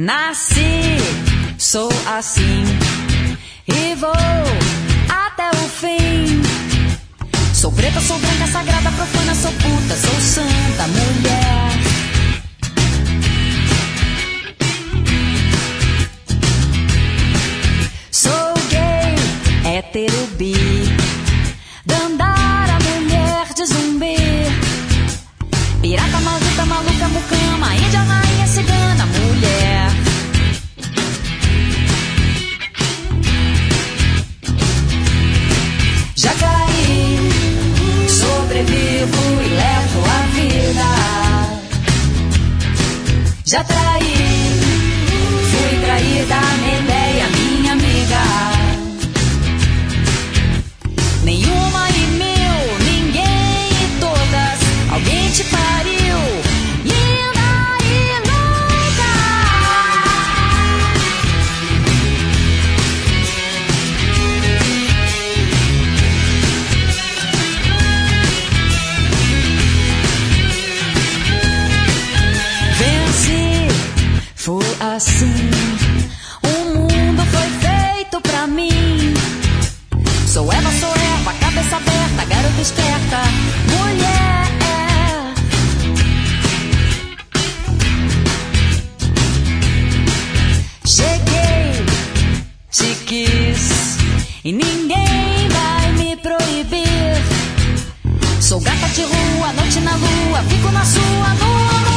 Nasci, sou assim e vou até o fim. Sou preta, sou branca, sagrada, profana, sou puta, sou santa, mulher. Sou gay, hétero, bi, dandara, mulher de zumbi, pirata, maldita, maluca, mucama, índia, rainha, cigana, mulher. Já caí, sobrevivo e levo a vida. Já traí, fui traída, Medeia, minha amiga. Nenhuma e mil, ninguém e todas, alguém te pariu, linda e louca. Venci, foi assim, o mundo foi feito pra mim. Sou Eva, cabeça aberta, garota esperta, mulher. Cheguei, te quis, e ninguém vai me proibir. Sou gata de rua, noite na lua, fico na sua, no